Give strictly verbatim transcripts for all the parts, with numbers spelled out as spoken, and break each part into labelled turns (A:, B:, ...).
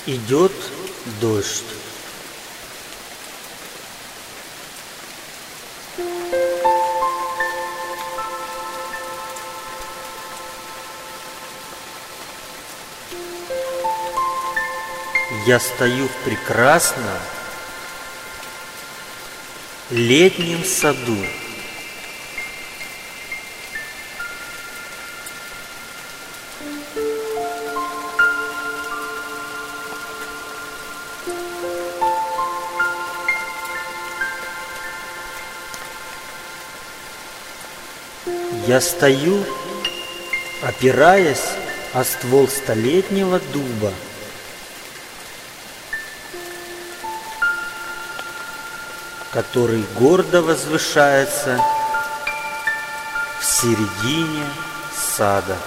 A: Идет дождь. Я стою в прекрасном летнем саду. Я стою, опираясь о ствол столетнего дуба. Который гордо возвышается в середине сада.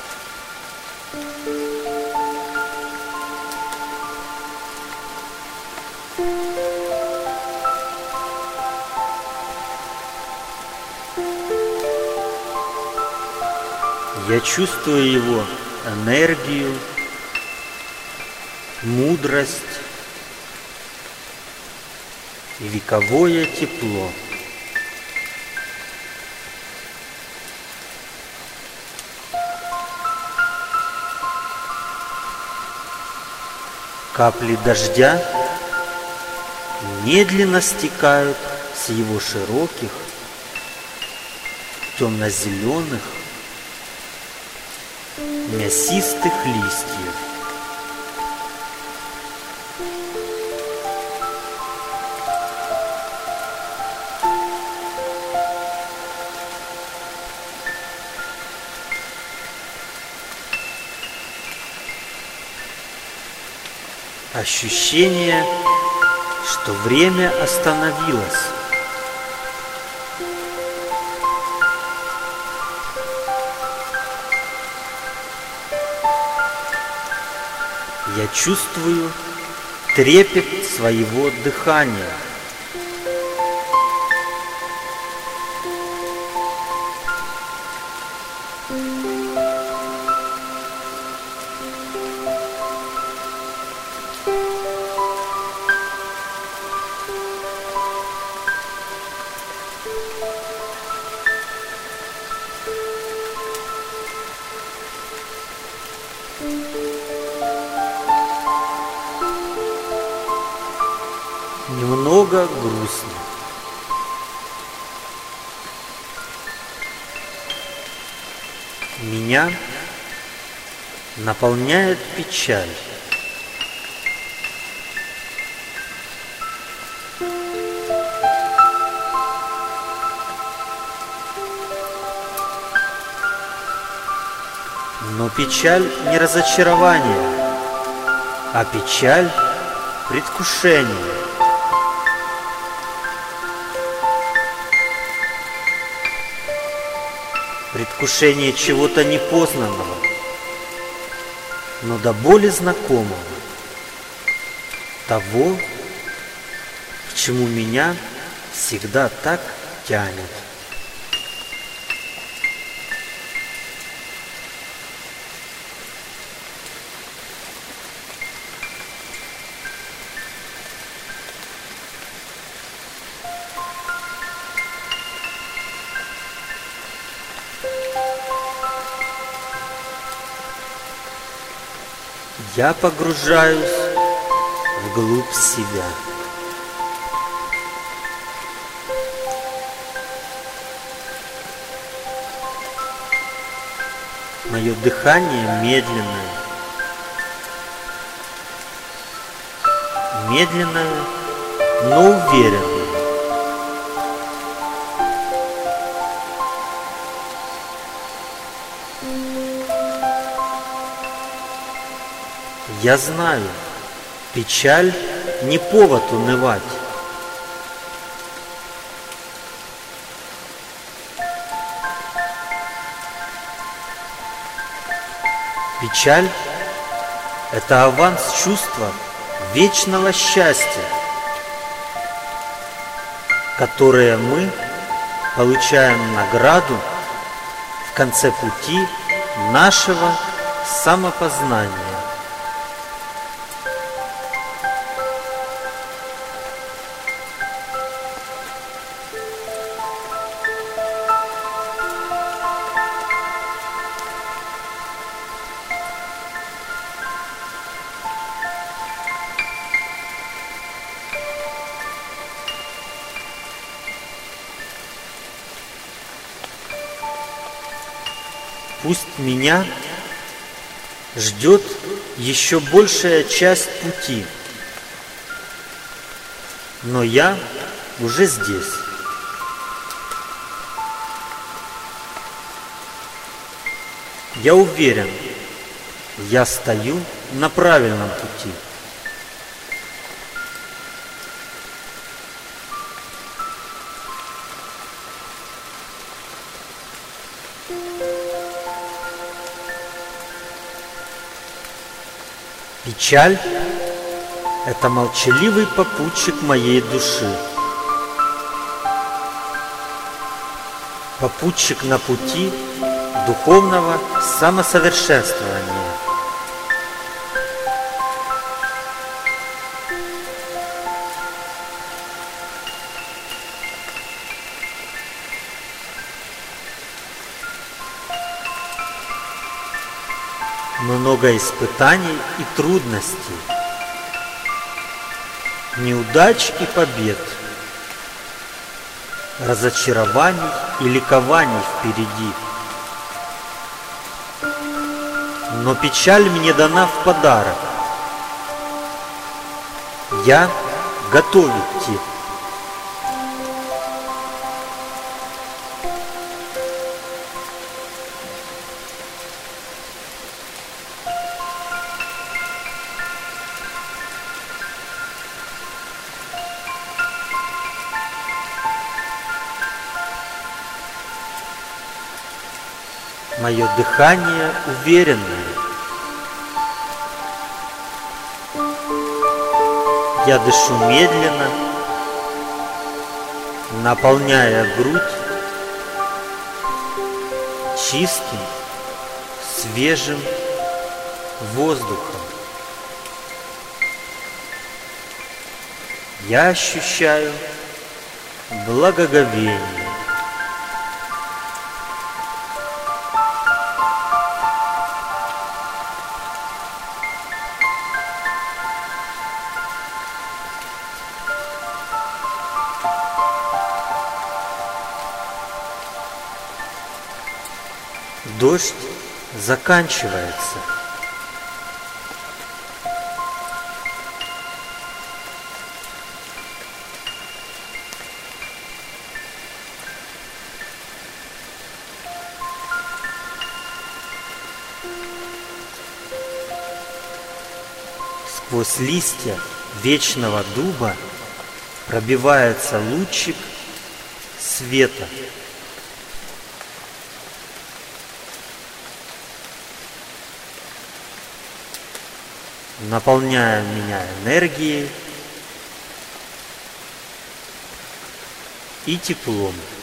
A: Я чувствую его энергию, мудрость и вековое тепло. Капли дождя медленно стекают с его широких, темно-зеленых, мясистых листьев. Ощущение, что время остановилось. Я чувствую трепет своего дыхания. Немного грустно. Меня наполняет печаль. Но печаль не разочарование, а печаль предвкушения. Предвкушение чего-то непознанного, но до боли знакомого, того, к чему меня всегда так тянет. Я погружаюсь вглубь себя. Мое дыхание медленное, медленное, но уверенное. Я знаю, печаль не повод унывать. Печаль – это аванс чувства вечного счастья, которое мы получаем награду в конце пути нашего самопознания. Пусть меня ждет еще большая часть пути, но я уже здесь. Я уверен, я стою на правильном пути. Печаль – это молчаливый попутчик моей души. Попутчик на пути духовного самосовершенствования. Много испытаний и трудностей, неудач и побед, разочарований и ликований впереди. Но печаль мне дана в подарок. Я готов идти. Мое дыхание уверенное. Я дышу медленно, наполняя грудь чистым, свежим воздухом. Я ощущаю благоговение. Дождь заканчивается. Сквозь листья вечного дуба пробивается лучик света. Наполняя меня энергией и теплом.